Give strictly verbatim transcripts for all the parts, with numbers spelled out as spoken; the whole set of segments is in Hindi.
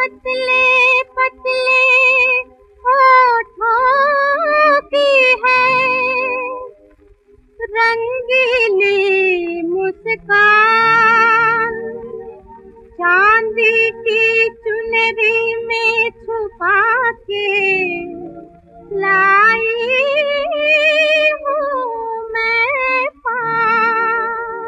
पतले पतले होठों की है रंगीली मुस्कान, चांदी की चुनरी में छुपा के लाई हूँ मैं पान।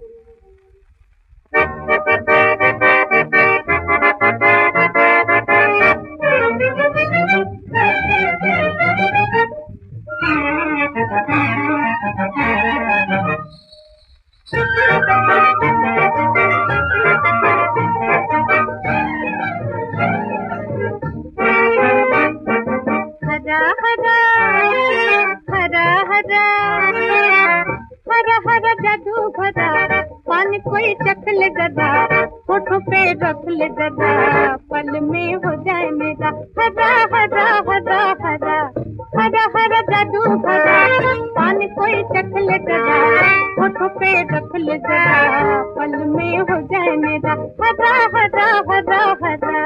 हरा हरा हरा हरा हरा हरा जादू भरा पान कोई चखल गदा, होठों पे रखल गदा, पल में हो जाए मेरा। हरा हरा हरा हरा हरा हरा जादू भरा पान कोई चखल गदा, होठों पे रखल गदा, पल में हो जाए मेरा। हरा हरा हरा हरा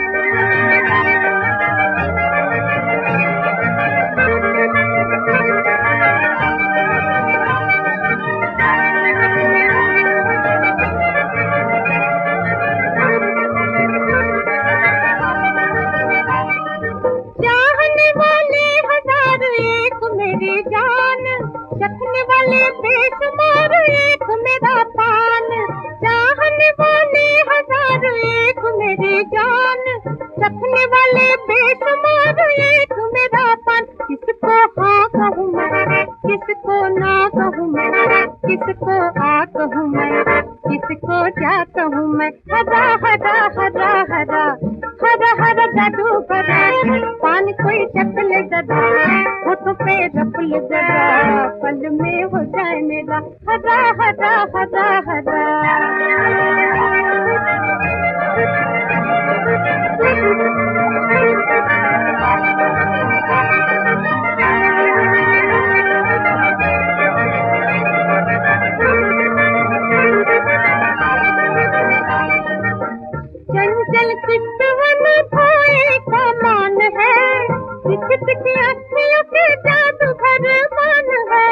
मेरी जान, चखने वाले बेशुमार एक मेरा पान। चाहने वाले हजार एक मेरी जान, चखने वाले बेशुमार एक मेरा पान। किसको हाँ कहूँ मैं, किसको ना कहूँ मैं, किसको आ कहूँ मैं, किसको क्या कहूँ मैं। हरा हरा हरा हरा हरा हरा जादू भरा पान कोई चखल गदा, होठों पे रखल गदा, पल में हो जाए मेरा। हरा हरा हरा हरा चंचल चितवन भोए का मान है, तिख तिख अखियों के जादू भर मान है।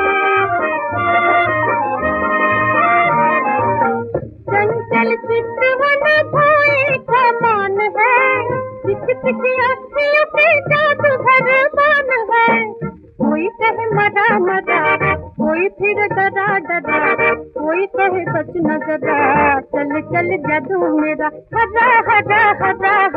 चंचल चितवन भोए का मान है, तिख तिख अखियों के जादू भर मान है। कोई कहे मरा मरा, कोई फिर डरा डरा, कोई कहे बच न डरा, चल चल जादू मेरा। हरा हरा हरा